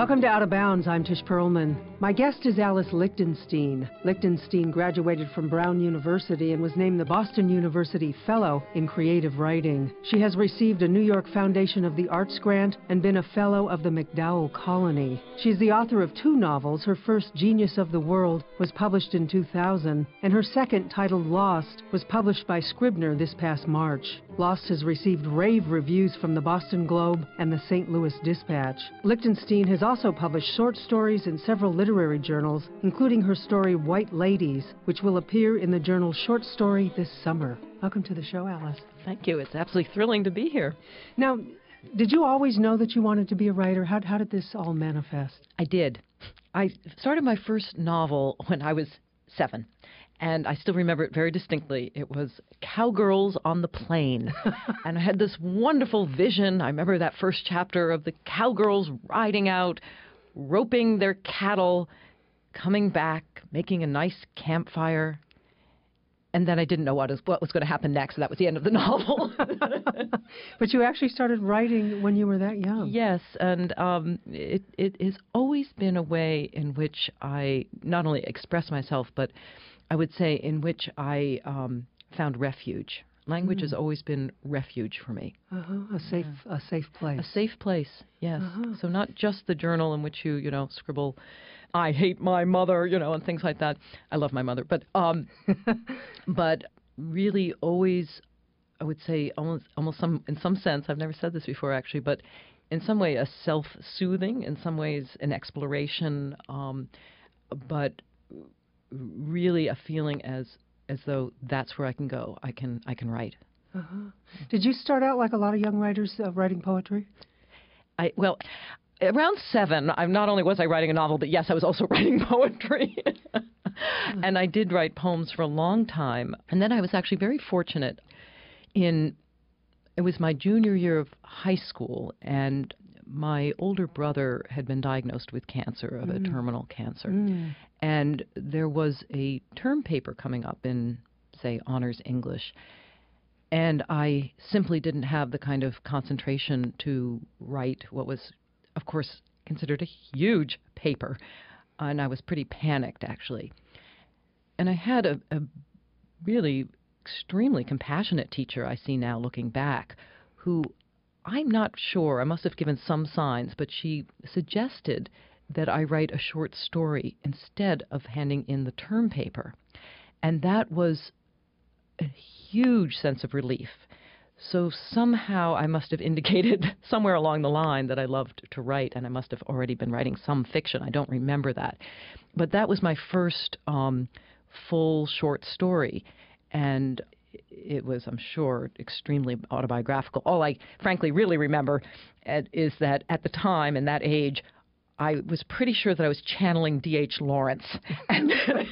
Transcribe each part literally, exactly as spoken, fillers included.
Welcome to Out of Bounds. I'm Tish Perlman. My guest is Alice Lichtenstein. Lichtenstein graduated from Brown University and was named the Boston University Fellow in Creative Writing. She has received a New York Foundation of the Arts grant and been a Fellow of the MacDowell Colony. She's the author of two novels. Her first, Genius of the World, was published in two thousand, and her second, titled Lost, was published by Scribner this past March. Lost has received rave reviews from the Boston Globe and the Saint Louis Dispatch. Lichtenstein has also published short stories in several literary journals, including her story White Ladies, which will appear in the journal Short Story this summer. Welcome to the show, Alice. Thank you. It's absolutely thrilling to be here. Now, did you always know that you wanted to be a writer? How, how did this all manifest? I did. I started my first novel when I was seven. And I still remember it very distinctly. It was Cowgirls on the Plain. And I had this wonderful vision. I remember that first chapter of the cowgirls riding out, roping their cattle, coming back, making a nice campfire. And then I didn't know what was, what was going to happen next. So that was the end of the novel. But you actually started writing when you were that young. Yes, and um, it, it has always been a way in which I not only express myself, but I would say in which I um, found refuge. Language mm. has always been refuge for me. Uh-huh. A safe, yeah. a safe place. A safe place, yes. Uh-huh. So not just the journal in which you, you know, scribble, I hate my mother, you know, and things like that. I love my mother, but um, but really always, I would say, almost, almost some in some sense. I've never said this before, actually, but in some way, a self-soothing. In some ways, an exploration, um, but really a feeling as as though that's where I can go. I can I can write. Uh-huh. Did you start out like a lot of young writers uh, writing poetry? I well, around seven, I not only was I writing a novel, but yes, I was also writing poetry. And I did write poems for a long time. And then I was actually very fortunate in it was my junior year of high school, and my older brother had been diagnosed with cancer, of mm. a terminal cancer. Mm. And there was a term paper coming up in, say, honors English. And I simply didn't have the kind of concentration to write what was, of course, considered a huge paper. And I was pretty panicked, actually. And I had a, a really extremely compassionate teacher, I see now looking back, who I'm not sure, I must have given some signs, but she suggested that I write a short story instead of handing in the term paper. And that was a huge sense of relief. So somehow I must have indicated somewhere along the line that I loved to write, and I must have already been writing some fiction. I don't remember that. But that was my first um, full short story. And it was, I'm sure, extremely autobiographical. All I frankly really remember uh, is that at the time and that age, I was pretty sure that I was channeling D H Lawrence. And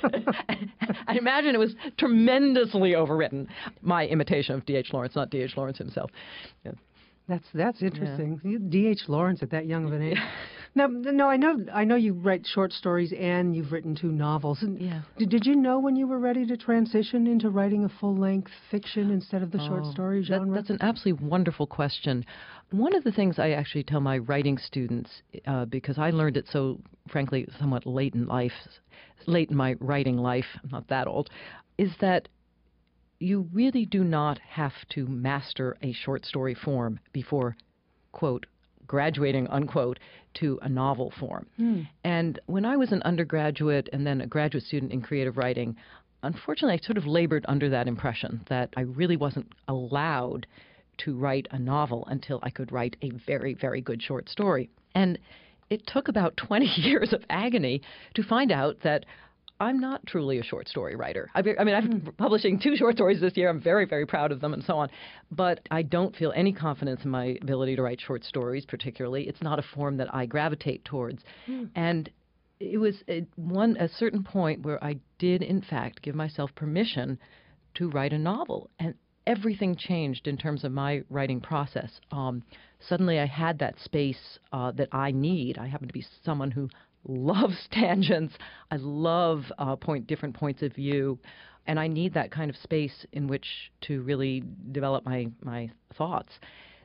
I imagine it was tremendously overwritten, my imitation of D H Lawrence, not D H Lawrence himself. Yeah. That's that's interesting. Yeah. D H Lawrence at that young of an age. Now, no, I know I know you write short stories and you've written two novels. And yeah. Did, did you know when you were ready to transition into writing a full-length fiction instead of the oh, short story genre? That, that's an absolutely wonderful question. One of the things I actually tell my writing students, uh, because I learned it so, frankly, somewhat late in life, late in my writing life, I'm not that old, is that you really do not have to master a short story form before, quote, graduating, unquote, to a novel form. Mm. And when I was an undergraduate and then a graduate student in creative writing, unfortunately, I sort of labored under that impression that I really wasn't allowed to write a novel until I could write a very, very good short story. And it took about twenty years of agony to find out that I'm not truly a short story writer. I, I mean, I'm mm. publishing two short stories this year. I'm very, very proud of them and so on. But I don't feel any confidence in my ability to write short stories, particularly. It's not a form that I gravitate towards. Mm. And it was at one, a certain point where I did, in fact, give myself permission to write a novel. And everything changed in terms of my writing process. Um, suddenly I had that space uh, that I need. I happen to be someone who loves tangents. I love uh, point different points of view, and I need that kind of space in which to really develop my, my thoughts.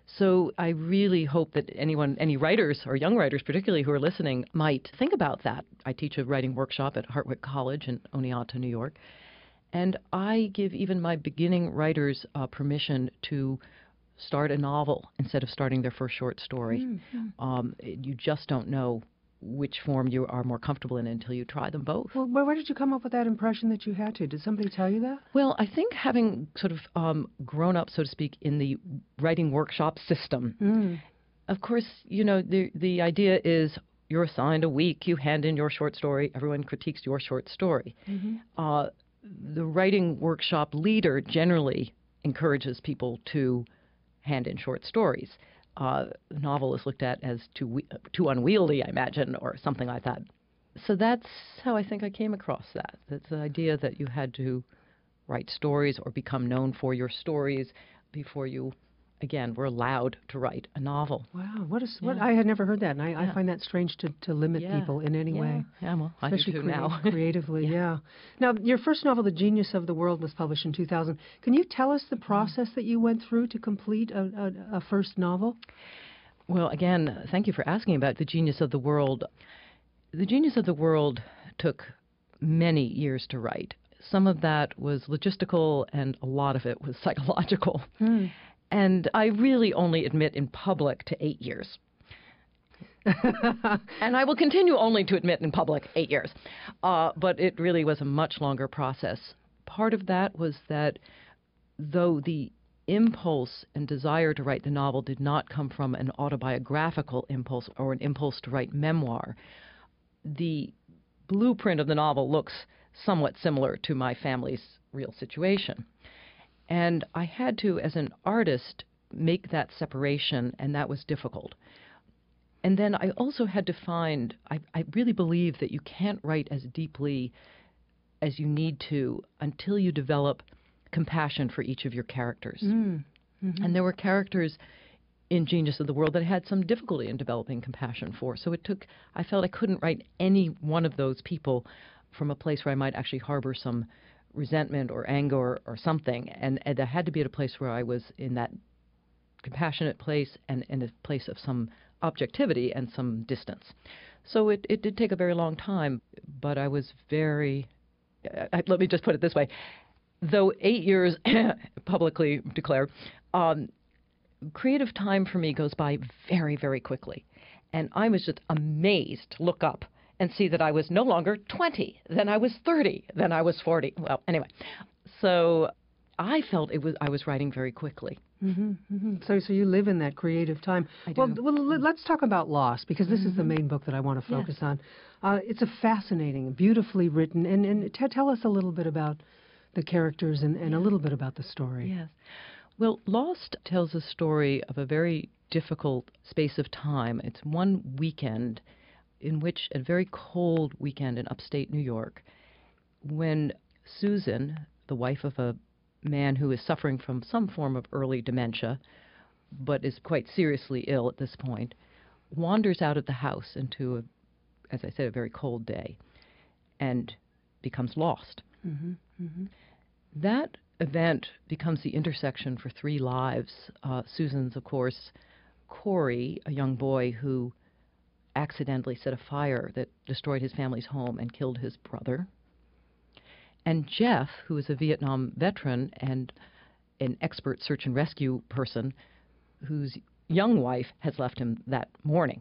So I really hope that anyone, any writers or young writers particularly who are listening might think about that. I teach a writing workshop at Hartwick College in Oneonta, New York, and I give even my beginning writers uh, permission to start a novel instead of starting their first short story. Mm-hmm. Um, you just don't know which form you are more comfortable in until you try them both. Well, where did you come up with that impression that you had to? Did somebody tell you that? Well, I think having sort of um, grown up, so to speak, in the writing workshop system, mm. of course, you know, the the idea is you're assigned a week, you hand in your short story, everyone critiques your short story. Mm-hmm. Uh, the writing workshop leader generally encourages people to hand in short stories. Uh, the novel is looked at as too too unwieldy, I imagine, or something like that. So that's how I think I came across that. That's the idea that you had to write stories or become known for your stories before you, again, were allowed to write a novel. Wow, what is what? Yeah. I had never heard that, and I, yeah. I find that strange to, to limit yeah. people in any yeah. way. Yeah, well, especially I do too crea- now. creatively, yeah. yeah. Now, your first novel, The Genius of the World, was published in two thousand. Can you tell us the process that you went through to complete a, a, a first novel? Well, again, thank you for asking about The Genius of the World. The Genius of the World took many years to write. Some of that was logistical, and a lot of it was psychological. Hmm. And I really only admit in public to eight years. And I will continue only to admit in public eight years. Uh, but it really was a much longer process. Part of that was that though the impulse and desire to write the novel did not come from an autobiographical impulse or an impulse to write memoir, the blueprint of the novel looks somewhat similar to my family's real situation. And I had to, as an artist, make that separation, and that was difficult. And then I also had to find, I, I really believe that you can't write as deeply as you need to until you develop compassion for each of your characters. Mm. Mm-hmm. And there were characters in Genius of the World that I had some difficulty in developing compassion for. So it took, I felt I couldn't write any one of those people from a place where I might actually harbor some resentment or anger or, or something. And, and I had to be at a place where I was in that compassionate place and in a place of some objectivity and some distance. So it, it did take a very long time, but I was very, uh, let me just put it this way, though eight years publicly declared, um, creative time for me goes by very, very quickly. And I was just amazed to look up and see that I was no longer twenty, then I was thirty, then I was forty. Well, anyway, so I felt it was I was writing very quickly. Mm-hmm, mm-hmm. So, so you live in that creative time. I well, do. well, let's talk about Lost, because this mm-hmm. is the main book that I want to focus yes. on. Uh, it's a fascinating, beautifully written, and, and t- tell us a little bit about the characters and, and yes. a little bit about the story. Yes. Well, Lost tells a story of a very difficult space of time. It's one weekend in which, a very cold weekend in upstate New York, when Susan, the wife of a man who is suffering from some form of early dementia, but is quite seriously ill at this point, wanders out of the house into, a, as I said, a very cold day, and becomes lost. Mm-hmm. Mm-hmm. That event becomes the intersection for three lives. Uh, Susan's, of course, Corey, a young boy who accidentally set a fire that destroyed his family's home and killed his brother. And Jeff, who is a Vietnam veteran and an expert search and rescue person, whose young wife has left him that morning.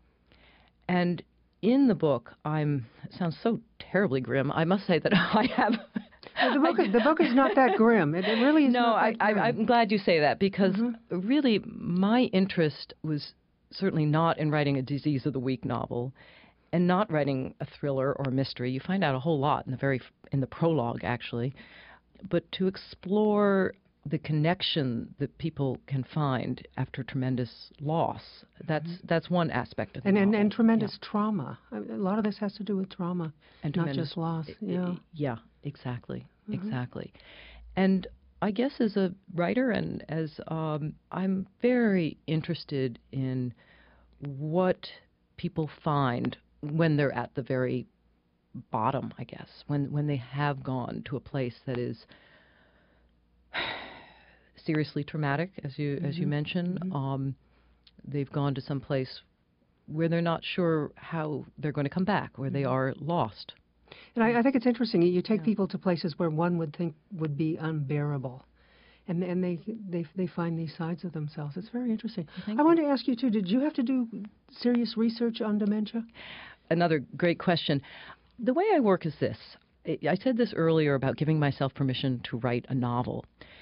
And in the book, I'm, it sounds so terribly grim, I must say that I have... Well, the, book is, the book is not that grim. It, it really is no, not I, that grim. I, I'm glad you say that, because mm-hmm. really my interest was certainly not in writing a Disease of the Week novel and not writing a thriller or a mystery. You find out a whole lot in the very in the prologue, actually. But to explore the connection that people can find after tremendous loss, that's mm-hmm. that's one aspect of the and, novel. And, and tremendous yeah. trauma. I mean, a lot of this has to do with trauma, and not just loss. Yeah, yeah, exactly, mm-hmm. exactly. And I guess as a writer and as um, I'm very interested in what people find when they're at the very bottom, I guess, when when they have gone to a place that is seriously traumatic, as you mm-hmm. as you mentioned. Mm-hmm. Um, they've gone to some place where they're not sure how they're going to come back, where mm-hmm. they are lost. And I, I think it's interesting. You take yeah. people to places where one would think would be unbearable, and and they they they find these sides of themselves. It's very interesting. Thank I you. wanted to ask you too. Did you have to do serious research on dementia? Another great question. The way I work is this. I said this earlier about giving myself permission to write a novel.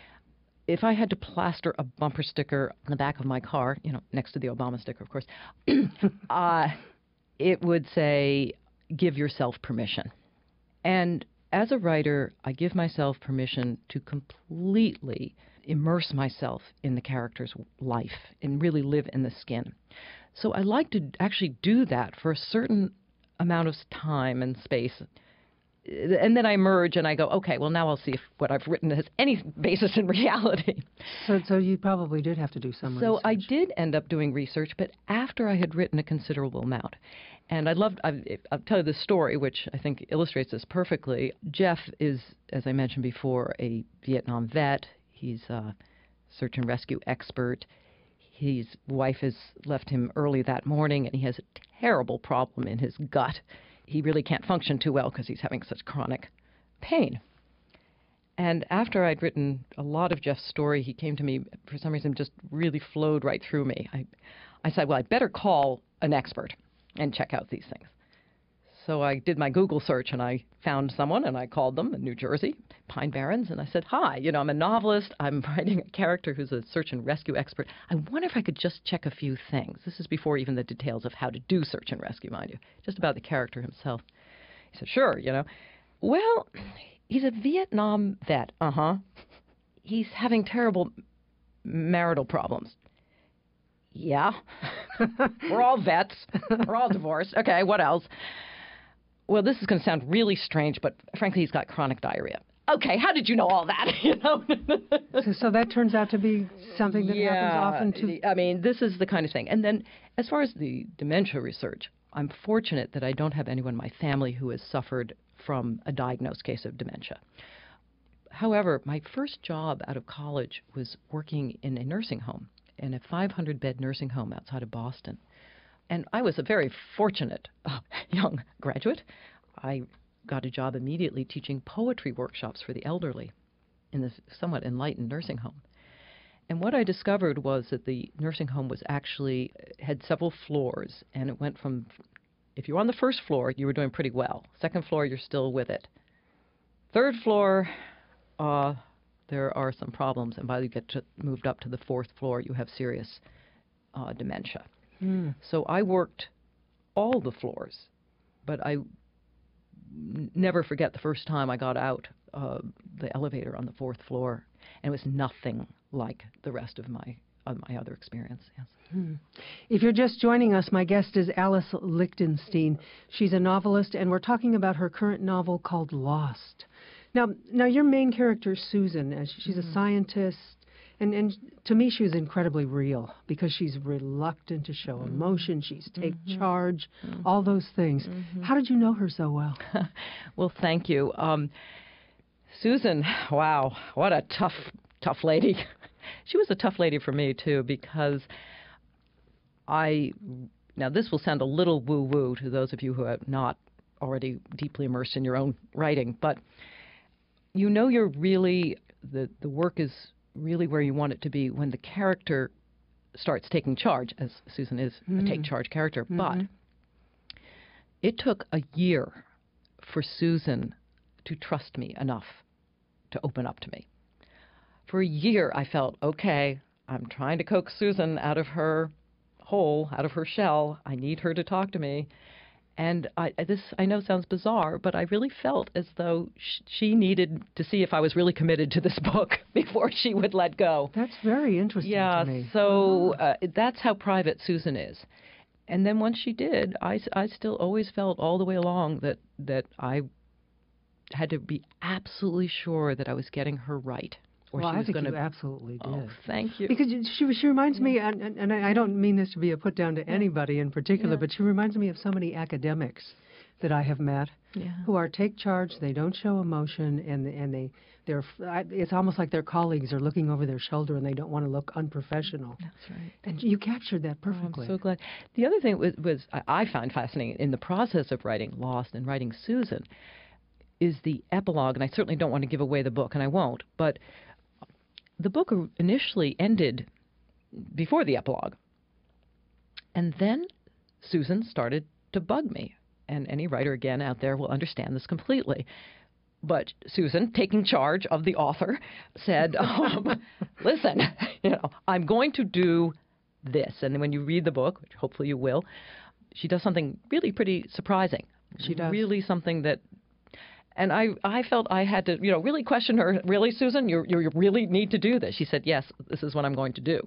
If I had to plaster a bumper sticker on the back of my car, you know, next to the Obama sticker, of course, uh, it would say, give yourself permission. And as a writer, I give myself permission to completely immerse myself in the character's life and really live in the skin. So I like to actually do that for a certain amount of time and space. And then I emerge and I go, okay, well, now I'll see if what I've written has any basis in reality. So so you probably did have to do some so research. I did end up doing research, but after I had written a considerable amount. And I loved, I'll, I'll tell you this story, which I think illustrates this perfectly. Jeff is, as I mentioned before, a Vietnam vet. He's a search and rescue expert. His wife has left him early that morning, and he has a terrible problem in his gut. He really can't function too well because he's having such chronic pain. And after I'd written a lot of Jeff's story, he came to me, for some reason, just really flowed right through me. I, I said, well, I'd better call an expert and check out these things. So I did my Google search, and I found someone, and I called them in New Jersey, Pine Barrens, and I said, hi, you know, I'm a novelist. I'm writing a character who's a search and rescue expert. I wonder if I could just check a few things. This is before even the details of how to do search and rescue, mind you, just about the character himself. He said, sure, you know. Well, he's a Vietnam vet. Uh-huh. He's having terrible marital problems. Yeah. We're all vets. We're all divorced. Okay, what else? Well, this is going to sound really strange, but frankly, he's got chronic diarrhea. Okay, how did you know all that? You know. so, so that turns out to be something that yeah, happens often to. I mean, this is the kind of thing. And then, as far as the dementia research, I'm fortunate that I don't have anyone in my family who has suffered from a diagnosed case of dementia. However, my first job out of college was working in a nursing home, in a five hundred bed nursing home outside of Boston. And I was a very fortunate uh, young graduate. I got a job immediately teaching poetry workshops for the elderly in this somewhat enlightened nursing home. And what I discovered was that the nursing home was actually had several floors, and it went from, if you were on the first floor, you were doing pretty well. Second floor, you're still with it. Third floor, uh, there are some problems, and by the time you get to, moved up to the fourth floor, you have serious uh, dementia. Mm. So I worked all the floors, but I n- never forget the first time I got out uh, the elevator on the fourth floor, and it was nothing like the rest of my of my other experience. Yes. Mm. If you're just joining us, my guest is Alice Lichtenstein. She's a novelist, and we're talking about her current novel called Lost. Now, now your main character is Susan. As she's mm. a scientist. And, and to me, she was incredibly real because she's reluctant to show mm-hmm. emotion. She's take mm-hmm. charge, mm-hmm. all those things. Mm-hmm. How did you know her so well? Well, thank you. Um, Susan, wow, what a tough, tough lady. She was a tough lady for me, too, because I, now this will sound a little woo-woo to those of you who are not already deeply immersed in your own writing, but you know you're really, the, the work is really where you want it to be when the character starts taking charge, as Susan is mm. a take-charge character. Mm-hmm. But it took a year for Susan to trust me enough to open up to me. For a year, I felt, okay, I'm trying to coax Susan out of her hole, out of her shell. I need her to talk to me. And I, this, I know, sounds bizarre, but I really felt as though sh- she needed to see if I was really committed to this book before she would let go. That's very interesting yeah, to me. so uh, that's how private Susan is. And then once she did, I, I still always felt all the way along that, that I had to be absolutely sure that I was getting her right. Or well, she I was think gonna... you absolutely did. Oh, thank you. Because she she reminds me, and, and I don't mean this to be a put down to anybody in particular, yeah. but she reminds me of so many academics that I have met Yeah. who are take charge. They don't show emotion, and and they they're. I- It's almost like their colleagues are looking over their shoulder, and they don't want to look unprofessional. That's right. And you captured that Oh, perfectly. I'm so glad. The other thing was, was I I found fascinating in the process of writing Lost and writing Susan is the epilogue, and I certainly don't want to give away the book, and I won't, but the book initially ended before the epilogue. And then Susan started to bug me. And any writer, again, out there will understand this completely. But Susan, taking charge of the author, said, um, listen, you know, I'm going to do this. And when you read the book, which hopefully you will, she does something really pretty surprising. She does. Really something that, and I, I felt I had to, you know, really question her. Really, Susan, you you really need to do this. She said, yes, this is what I'm going to do.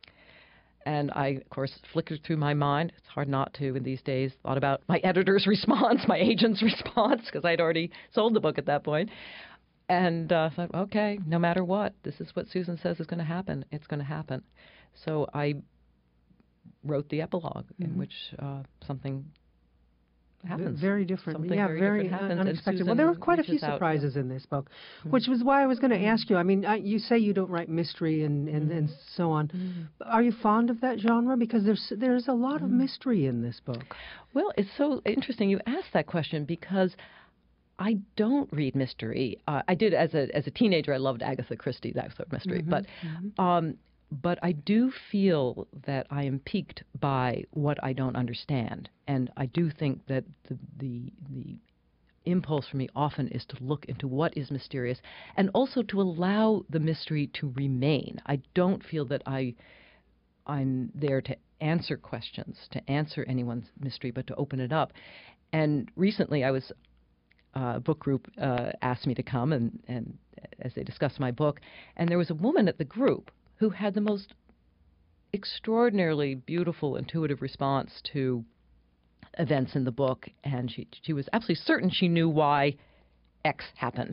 And I, of course, flickered through my mind. It's hard not to in these days. Thought about my editor's response, my agent's response, because I'd already sold the book at that point. And uh, thought, okay, no matter what, this is what Susan says is going to happen. It's going to happen. So I wrote the epilogue mm-hmm. in which uh, something happens. Very different. Something yeah, very, very different happens. unexpected. Well, there were quite a few surprises out, yeah. in this book, mm-hmm. which was why I was going to ask you. I mean, I, you say you don't write mystery and, and, mm-hmm. and so on. Mm-hmm. Are you fond of that genre? Because there's there's a lot mm-hmm. of mystery in this book. Well, it's so interesting you asked that question because I don't read mystery. Uh, I did as a as a teenager. I loved Agatha Christie, that sort of mystery. Mm-hmm. But mm-hmm. Um, But I do feel that I am piqued by what I don't understand, and I do think that the the, the impulse for me often is to look into what is mysterious, and also to allow the mystery to remain. I don't feel that I I'm there to answer questions, to answer anyone's mystery, but to open it up. And recently, I was uh, a book group uh, asked me to come, and and as they discussed my book, and there was a woman at the group who had the most extraordinarily beautiful, intuitive response to events in the book, and she she was absolutely certain she knew why X happened.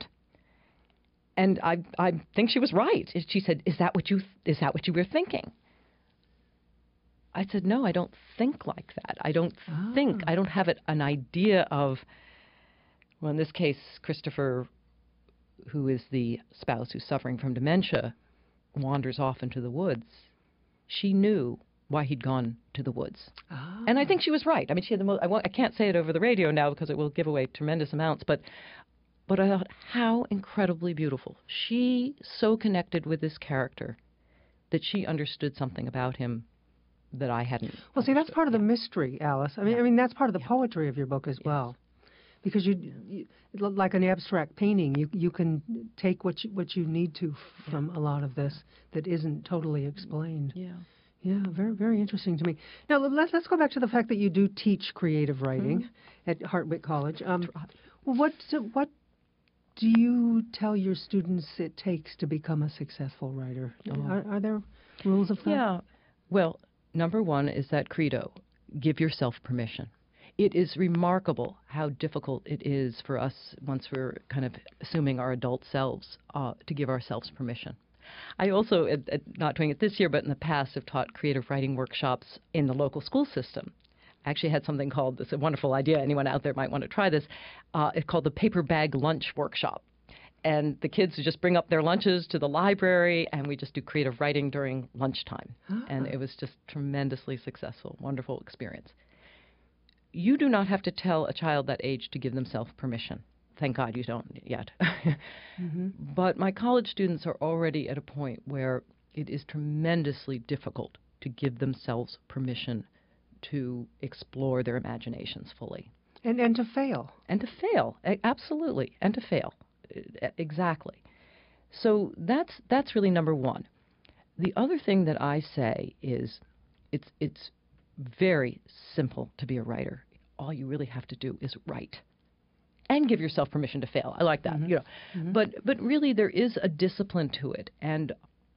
And I I think she was right. She said, "Is that what you is that what you were thinking?" I said, "No, I don't think like that. I don't oh. think I don't have it, an idea of." Well, in this case, Christopher, who is the spouse who's suffering from dementia, wanders off into the woods. She knew why he'd gone to the woods. Ah. And I think she was right. I mean, she had the most, I, won't, I can't say it over the radio now because it will give away tremendous amounts, but but I thought, how incredibly beautiful. She so connected with this character that she understood something about him that I hadn't. Well, see, that's part of the mystery, Alice. I mean, yeah. I mean, that's part of the yeah. poetry of your book as yes. well. Because you, you, like an abstract painting, you you can take what you, what you need to from yeah. a lot of this that isn't totally explained. Yeah, yeah, very very interesting to me. Now let's let's go back to the fact that you do teach creative writing mm-hmm. at Hartwick College. Um, what what do you tell your students it takes to become a successful writer? Oh. Are, are there rules of thumb? Yeah. Well, number one is that credo: give yourself permission. It is remarkable how difficult it is for us, once we're kind of assuming our adult selves, uh, to give ourselves permission. I also, at, at not doing it this year, but in the past, have taught creative writing workshops in the local school system. I actually had something called, it's a wonderful idea, anyone out there might want to try this, uh, it's called the Paper Bag Lunch Workshop. And the kids just bring up their lunches to the library, and we just do creative writing during lunchtime. Ah. And it was just tremendously successful, wonderful experience. You do not have to tell a child that age to give themselves permission. Thank God you don't yet. mm-hmm. But my college students are already at a point where it is tremendously difficult to give themselves permission to explore their imaginations fully. And and to fail. And to fail, absolutely, and to fail, exactly. So that's that's really number one. The other thing that I say is it's it's very simple to be a writer. All you really have to do is write and give yourself permission to fail. I like that, mm-hmm. you know. Mm-hmm. But but really there is a discipline to it, and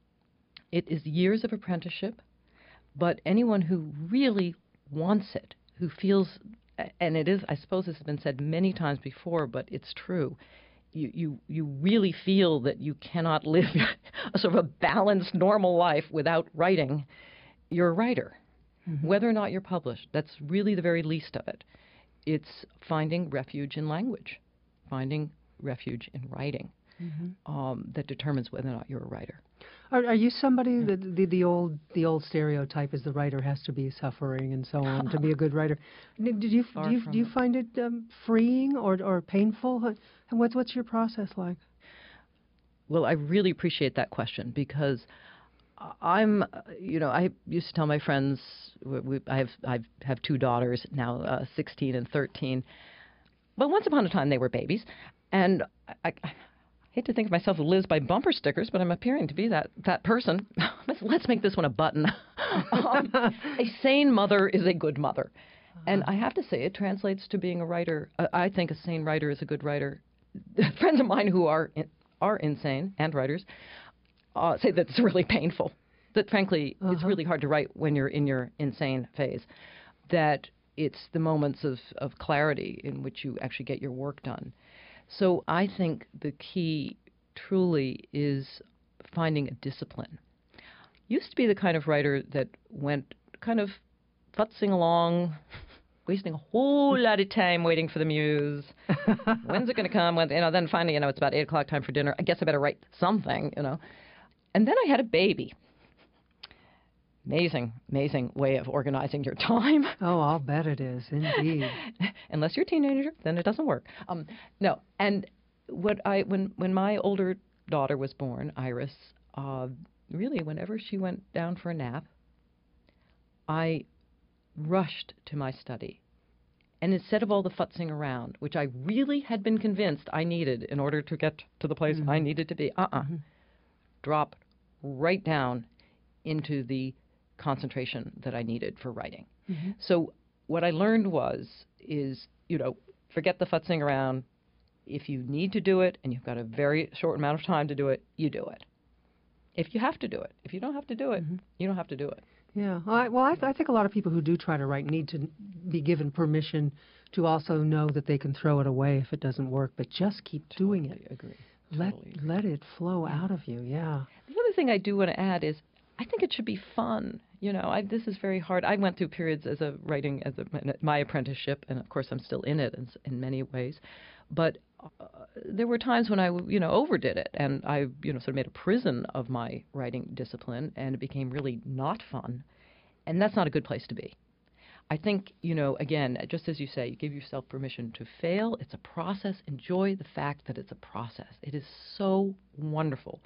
it is years of apprenticeship. But anyone who really wants it, who feels, and it is, I suppose this has been said many times before, but it's true. You you you really feel that you cannot live a sort of a balanced, normal life without writing. You're a writer. Mm-hmm. Whether or not you're published, that's really the very least of it. it's finding refuge in language, finding refuge in writing, mm-hmm. um, that determines whether or not you're a writer. Are, are you somebody yeah. that the, the old the old stereotype is the writer has to be suffering and so on to be a good writer? Did you Far do you, from do you it. find it um, freeing or or painful? And what's what's your process like? Well, I really appreciate that question because I'm, you know, I used to tell my friends, we, we, I have I have two daughters now, uh, sixteen and thirteen. But once upon a time, they were babies, and I, I hate to think of myself as Liz by bumper stickers, but I'm appearing to be that that person. let's, let's make this one a button. um, a sane mother is a good mother, uh-huh. and I have to say it translates to being a writer. Uh, I think a sane writer is a good writer. Friends of mine who are in, are insane and writers. Uh, say that it's really painful, that frankly uh-huh. it's really hard to write when you're in your insane phase, that it's the moments of, of clarity in which you actually get your work done. So I think the key truly is finding a discipline. Used to be the kind of writer that went kind of futzing along, wasting a whole lot of time waiting for the muse. When's it going to come? When, you know, then finally, you know, it's about eight o'clock, time for dinner. I guess I better write something, you know. And then I had a baby. Amazing, amazing way of organizing your time. Oh, I'll bet it is, indeed. Unless you're a teenager, then it doesn't work. Um, no, and what I when when my older daughter was born, Iris, uh, really, whenever she went down for a nap, I rushed to my study. And instead of all the futzing around, which I really had been convinced I needed in order to get to the place mm-hmm. I needed to be, uh-uh. Mm-hmm. Drop right down into the concentration that I needed for writing. Mm-hmm. So what I learned was, is, you know, forget the futzing around. If you need to do it and you've got a very short amount of time to do it, you do it. If you have to do it. If you don't have to do it, mm-hmm. you don't have to do it. Yeah. Well, I, well I, th- I think a lot of people who do try to write need to be given permission to also know that they can throw it away if it doesn't work, but just keep totally doing it. Agree. Let Totally. let it flow yeah. out of you, yeah. The other thing I do want to add is I think it should be fun. You know, I, this is very hard. I went through periods as a writing, as a, my apprenticeship, and of course I'm still in it in, in many ways. But uh, there were times when I, you know, overdid it, and I, you know, sort of made a prison of my writing discipline, and it became really not fun. And that's not a good place to be. I think, you know, again, just as you say, you give yourself permission to fail. It's a process. Enjoy the fact that it's a process. It is so wonderful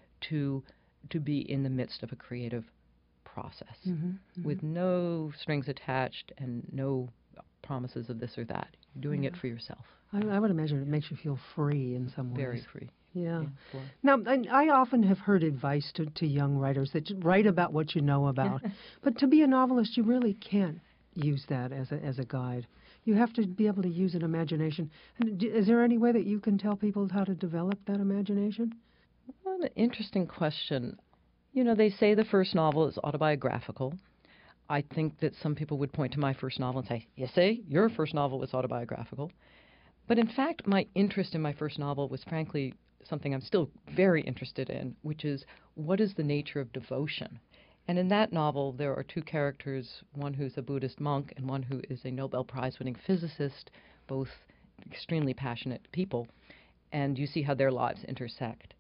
to to be in the midst of a creative process mm-hmm, mm-hmm. with no strings attached and no promises of this or that. You're doing yeah. it for yourself. I, I would imagine it makes you feel free in some ways. Very free. Yeah. yeah now, I, I often have heard advice to, to young writers that write about what you know about. But to be a novelist, you really can't use that as a as a guide. You have to be able to use an imagination. And d- is there any way that you can tell people how to develop that imagination? Well, an interesting question. You know, they say the first novel is autobiographical. I think that some people would point to my first novel and say, you see, your first novel was autobiographical. But in fact, my interest in my first novel was frankly something I'm still very interested in, which is what is the nature of devotion? And in that novel, there are two characters, one who's a Buddhist monk and one who is a Nobel Prize-winning physicist, both extremely passionate people, and you see how their lives intersect.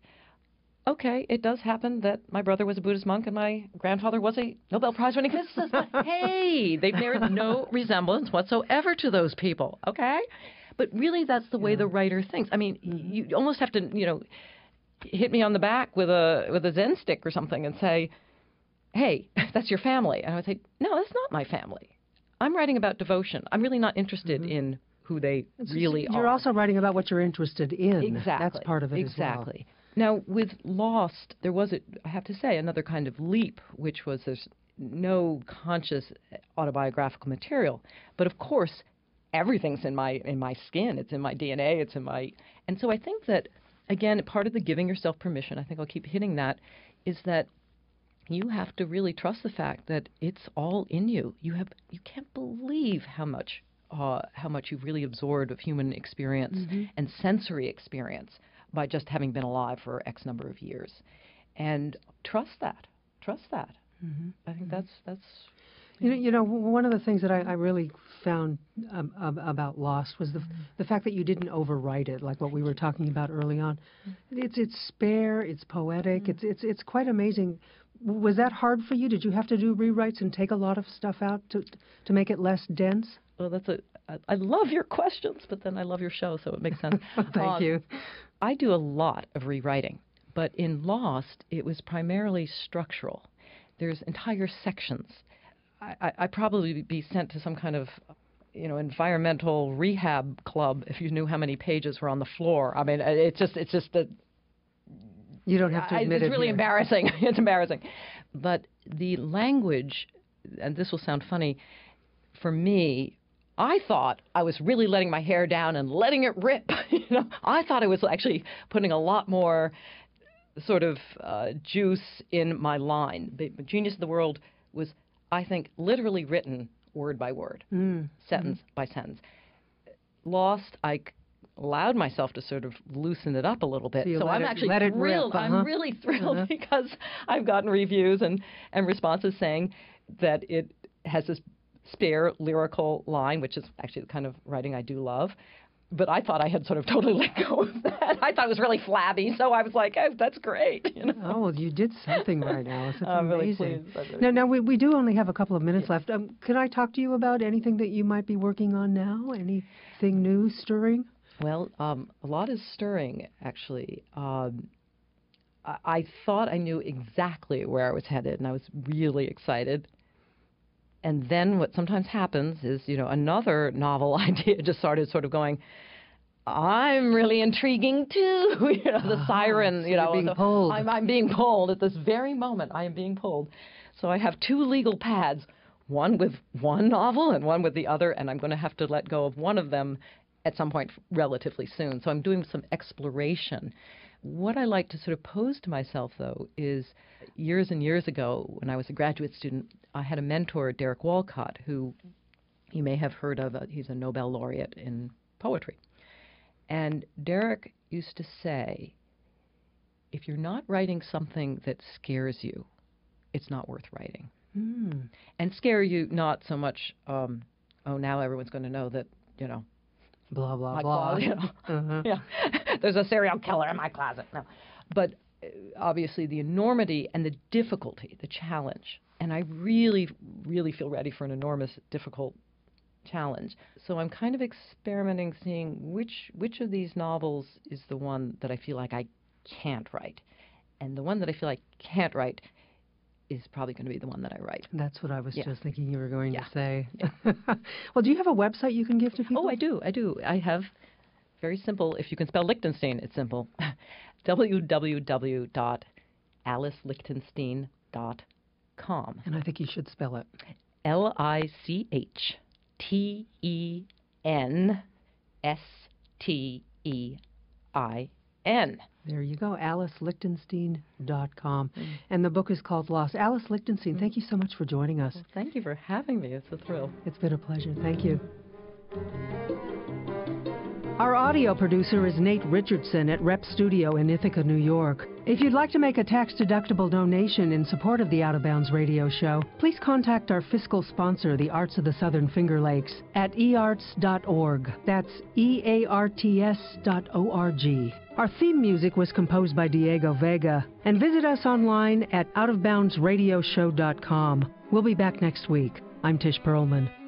Okay, it does happen that my brother was a Buddhist monk and my grandfather was a Nobel Prize-winning physicist, but hey, they bear no resemblance whatsoever to those people, okay? But really, that's the way yeah. the writer thinks. I mean, mm-hmm. you almost have to, you know, hit me on the back with a with a Zen stick or something and say, hey, that's your family. And I would say, no, that's not my family. I'm writing about devotion. I'm really not interested mm-hmm. in who they it's really you're are. You're also writing about what you're interested in. Exactly. That's part of it exactly. as well. Now, with Lost, there was, a, I have to say, another kind of leap, which was there's no conscious autobiographical material. But of course, everything's in my in my skin. It's in my D N A. It's in my... And so I think that, again, part of the giving yourself permission, I think I'll keep hitting that, is that you have to really trust the fact that it's all in you. You have you can't believe how much uh, how much you've really absorbed of human experience mm-hmm. and sensory experience by just having been alive for X number of years. And trust that. Trust that. Mm-hmm. I think mm-hmm. that's that's You know, you know, one of the things that I, I really found um, ab- about Lost was the mm-hmm. the fact that you didn't overwrite it, like what we were talking about early on. Mm-hmm. It's it's spare, it's poetic, mm-hmm. it's it's it's quite amazing. Was that hard for you? Did you have to do rewrites and take a lot of stuff out to to make it less dense? Well, that's a. I, I love your questions, but then I love your show, so it makes sense. Thank um, you. I do a lot of rewriting, but in Lost, it was primarily structural. There's entire sections. I, I probably be sent to some kind of, you know, environmental rehab club if you knew how many pages were on the floor. I mean, it's just, it's just that. You don't have to admit I, it. It's really here. embarrassing. It's embarrassing. But the language, and this will sound funny, for me, I thought I was really letting my hair down and letting it rip. you know, I thought I was actually putting a lot more sort of uh, juice in my line. But Genius of the World was, I think, literally written word by word, mm. sentence mm. by sentence. Lost, I allowed myself to sort of loosen it up a little bit. So, so I'm it, actually thrilled. Uh-huh. I'm really thrilled uh-huh. because I've gotten reviews and, and responses saying that it has this spare lyrical line, which is actually the kind of writing I do love. But I thought I had sort of totally let go of that. I thought it was really flabby, so I was like, oh, that's great. You know? Oh, well, you did something right, Alice. That's I'm amazing. Really pleased. Really now, now we, we do only have a couple of minutes yes. left. Um, can I talk to you about anything that you might be working on now? Anything new, stirring? Well, um, a lot is stirring, actually. Um, I, I thought I knew exactly where I was headed, and I was really excited. And then what sometimes happens is, you know, another novel idea just started sort of going, I'm really intriguing too. you know, the oh, siren, so you know. being so pulled. I'm, I'm being pulled at this very moment. I am being pulled. So I have two legal pads, one with one novel and one with the other, and I'm going to have to let go of one of them at some point relatively soon. So I'm doing some exploration. What I like to sort of pose to myself, though, is years and years ago, when I was a graduate student, I had a mentor, Derek Walcott, who you may have heard of. Uh, he's a Nobel laureate in poetry. And Derek used to say, if you're not writing something that scares you, it's not worth writing. Mm. And scare you not so much, um, oh, now everyone's going to know that, you know, blah, blah, my blah. Closet, you know, uh-huh. yeah, there's a serial killer in my closet. No. But uh, obviously the enormity and the difficulty, the challenge. And I really, really feel ready for an enormous, difficult challenge. So I'm kind of experimenting, seeing which which of these novels is the one that I feel like I can't write. And the one that I feel like I can't write is probably going to be the one that I write. That's what I was yeah. just thinking you were going yeah. to say. Yeah. Well, do you have a website you can give to people? Oh, I do. I do. I have, very simple. If you can spell Lichtenstein, it's simple. w w w dot alice lichtenstein dot com. And I think you should spell it. L I C H T E N S T E I N. There you go, alice lichtenstein dot com. Mm. And the book is called Lost. Alice Lichtenstein, mm. thank you so much for joining us. Well, thank you for having me. It's a thrill. It's been a pleasure. Thank you. Our audio producer is Nate Richardson at Rep Studio in Ithaca, New York. If you'd like to make a tax-deductible donation in support of the Out of Bounds radio show, please contact our fiscal sponsor, the Arts of the Southern Finger Lakes, at e arts dot org. That's E A R T S dot O R G. Our theme music was composed by Diego Vega. And visit us online at out of bounds radio show dot com. We'll be back next week. I'm Tish Perlman.